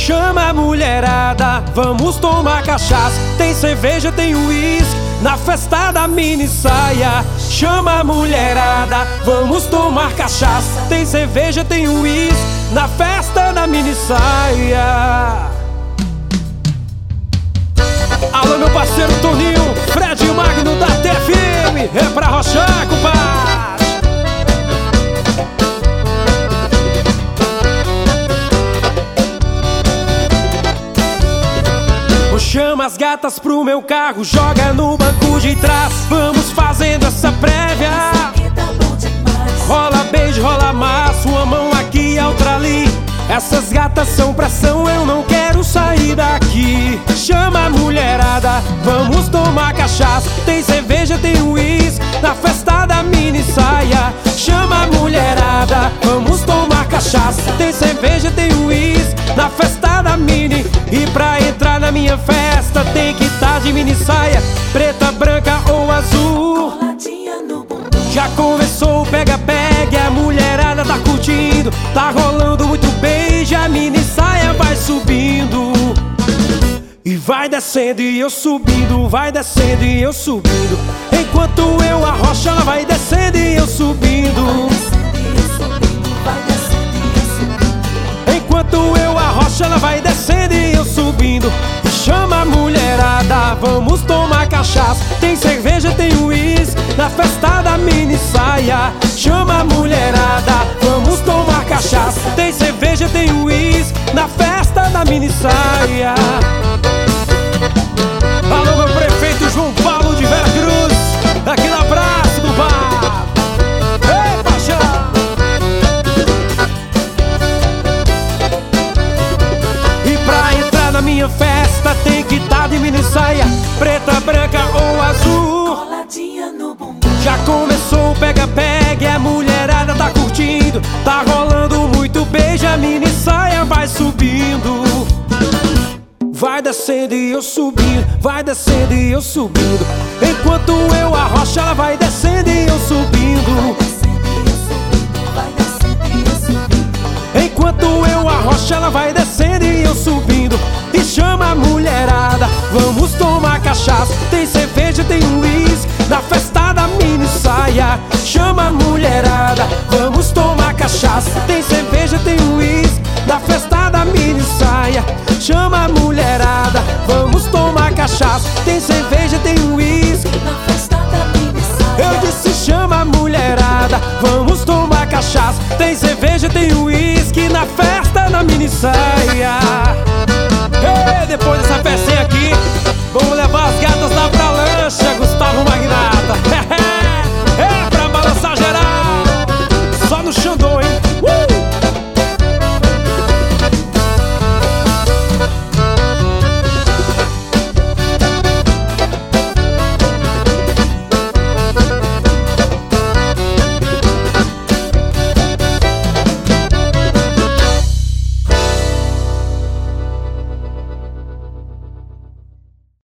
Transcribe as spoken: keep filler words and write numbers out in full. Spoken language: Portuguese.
Chama a mulherada, vamos tomar cachaça. Tem cerveja, tem uísque na festa da mini saia. Chama a mulherada, vamos tomar cachaça. Tem cerveja, tem uísque na festa da mini saia. Alô, meu parceiro Toninho, Fred Magno da T F M. É pra rochar, compadre. Chama as gatas pro meu carro, joga no banco de trás. Vamos fazendo essa prévia. Rola beijo, rola massa, uma mão aqui, a outra ali. Essas gatas são pressão, eu não quero sair daqui. Chama a mulherada, vamos tomar cachaça. Tem cerveja, tem uísque na festa da mini saia. Chama a mulherada, vamos tomar cachaça. Tem cerveja, tem uísque na festa da mini. E pra entrar na minha festa tem que tá de mini saia, preta, branca ou azul. Já começou o pega-pega, a mulherada tá curtindo. Tá rolando muito beijo, a mini saia vai subindo. E vai descendo e eu subindo, vai descendo e eu subindo. Enquanto eu arrocho, ela vai descendo e eu subindo. Enquanto eu arrocho, ela vai descendo e eu subindo. E chama a mulherada, vamos tomar cachaça. Tem cerveja, tem uísque na festa da mini saia. Chama a mulherada, vamos tomar cachaça. Tem cerveja, tem uísque na festa da mini saia. Alô, meu prefeito João Paulo de Vera Cruz, aqui na praça do bar. Ei, paixão! E pra entrar na minha festa tem que tá de mini saia, preta, branca ou azul. Coladinha no bumbum. Já começou o pega-pega e a mulherada tá curtindo. Tá rolando muito beijo, a mini saia vai subindo. Vai descendo e eu subindo, vai descendo e eu subindo. Enquanto eu arrocho, ela vai descendo e eu subindo. Enquanto eu arrocho, ela vai descendo e eu subindo. E chama a mulherada, vamos tomar cachaça. Tem cerveja, tem uísque na festa da mini saia. Chama a mulherada, vamos tomar cachaça. Tem cerveja, tem uísque na festa da mini saia. Chama a mulherada, vamos tomar cachaça. Tem cerveja, tem uísque na festa da mini saia. Eu disse chama a mulherada, vamos tomar cachaça. Tem cerveja, tem uísque na festa da mini saia.